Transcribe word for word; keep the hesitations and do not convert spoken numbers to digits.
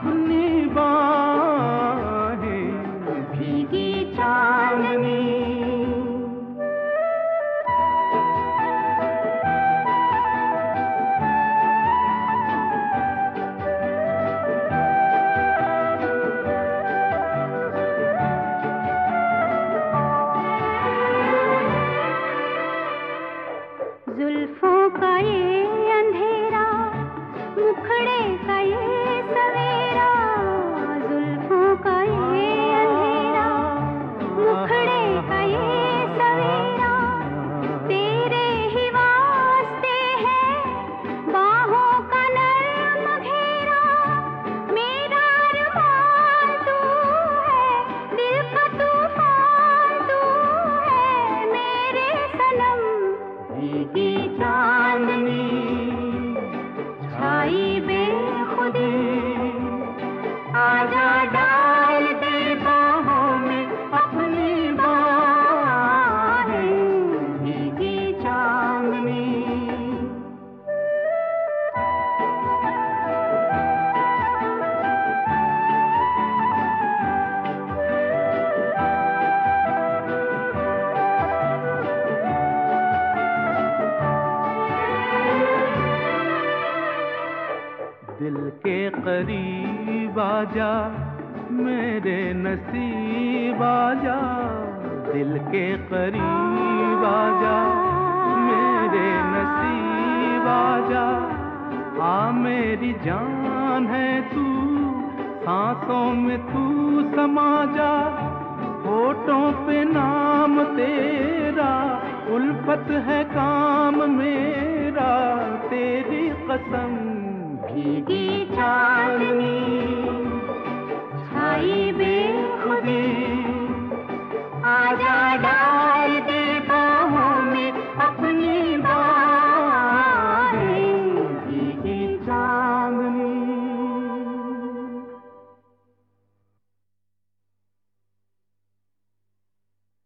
अपनी बाहें भीगी चांदनी। जुल्फों का ये अंधेरा, मुखड़े का ये सवेरा, जुल्फों का ये अंधेरा, मुखड़े का ये सवेरा, तेरे ही वास्ते है बाहों का नर्म घेरा। मेरा अरमान तू है, दिल का तूफान तू है, मेरे सनम भीगी चांदनी छाई बेखुदी। आजा डाल दे बाहों में अपनी बाहें भीगी चांदनी। दिल के करीब आजा मेरे नसीब आजा, दिल के करीब आजा मेरे नसीब आजा। आ मेरी जान है तू, सांसों में तू समा जा, होठों पे नाम तेरा, उल्फत है काम मेरा, तेरी कसम भीगी चांदनी छाई बेखुदी। आजा डाल